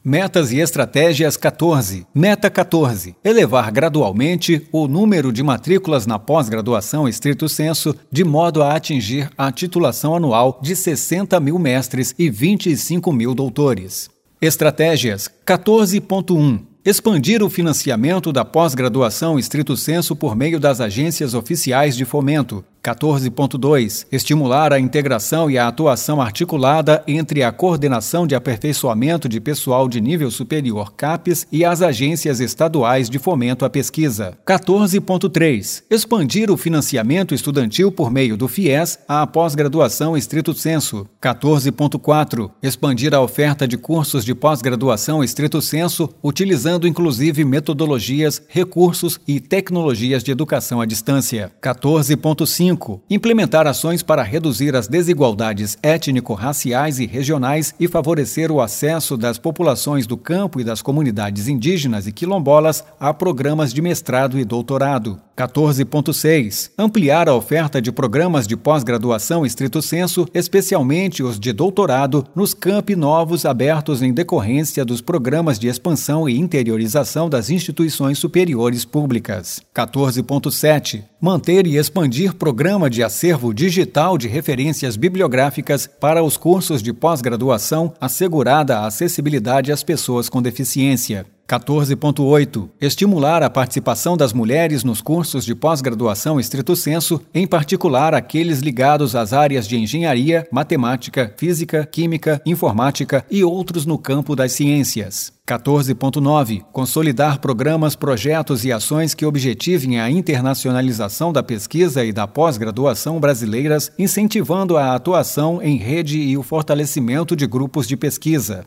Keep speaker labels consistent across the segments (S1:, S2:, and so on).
S1: Metas e estratégias 14. Meta 14. Elevar gradualmente o número de matrículas na pós-graduação estrito sensu, de modo a atingir a titulação anual de 60 mil mestres e 25 mil doutores. Estratégias 14.1. Expandir o financiamento da pós-graduação estrito sensu por meio das agências oficiais de fomento. 14.2. Estimular a integração e a atuação articulada entre a Coordenação de Aperfeiçoamento de Pessoal de Nível Superior CAPES e as agências estaduais de fomento à pesquisa. 14.3. Expandir o financiamento estudantil por meio do FIES à pós-graduação estrito sensu. 14.4. Expandir a oferta de cursos de pós-graduação estrito sensu, utilizando inclusive metodologias, recursos e tecnologias de educação à distância. 14.5. Implementar ações para reduzir as desigualdades étnico-raciais e regionais e favorecer o acesso das populações do campo e das comunidades indígenas e quilombolas a programas de mestrado e doutorado. 14.6. Ampliar a oferta de programas de pós-graduação estrito sensu, especialmente os de doutorado, nos campi novos abertos em decorrência dos programas de expansão e interiorização das instituições superiores públicas. 14.7. Manter e expandir programa de acervo digital de referências bibliográficas para os cursos de pós-graduação, assegurada a acessibilidade às pessoas com deficiência. 14.8. Estimular a participação das mulheres nos cursos de pós-graduação estrito sensu, em particular aqueles ligados às áreas de engenharia, matemática, física, química, informática e outros no campo das ciências. 14.9. Consolidar programas, projetos e ações que objetivem a internacionalização da pesquisa e da pós-graduação brasileiras, incentivando a atuação em rede e o fortalecimento de grupos de pesquisa.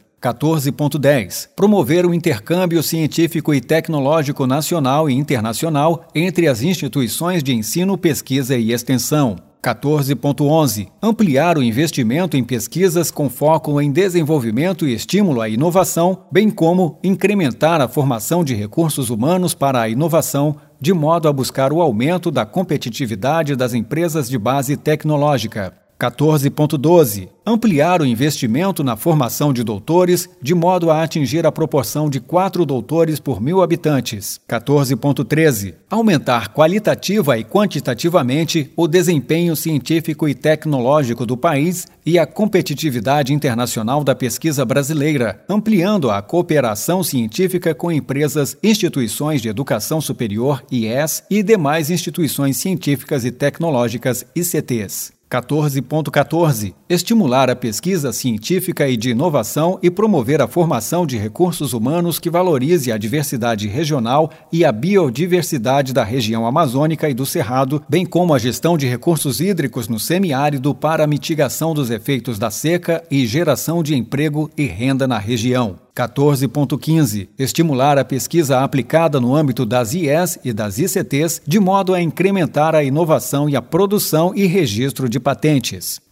S1: 14.10. Promover o intercâmbio científico e tecnológico nacional e internacional entre as instituições de ensino, pesquisa e extensão. 14.11. Ampliar o investimento em pesquisas com foco em desenvolvimento e estímulo à inovação, bem como incrementar a formação de recursos humanos para a inovação, de modo a buscar o aumento da competitividade das empresas de base tecnológica. 14.12. Ampliar o investimento na formação de doutores, de modo a atingir a proporção de 4 doutores por 1.000 habitantes. 14.13. Aumentar qualitativa e quantitativamente o desempenho científico e tecnológico do país e a competitividade internacional da pesquisa brasileira, ampliando a cooperação científica com empresas, instituições de educação superior, IES, e demais instituições científicas e tecnológicas, ICTs. 14.14. Estimular a pesquisa científica e de inovação e promover a formação de recursos humanos que valorize a diversidade regional e a biodiversidade da região amazônica e do Cerrado, bem como a gestão de recursos hídricos no semiárido para a mitigação dos efeitos da seca e geração de emprego e renda na região. 14.15. Estimular a pesquisa aplicada no âmbito das IES e das ICTs, de modo a incrementar a inovação e a produção e registro de patentes.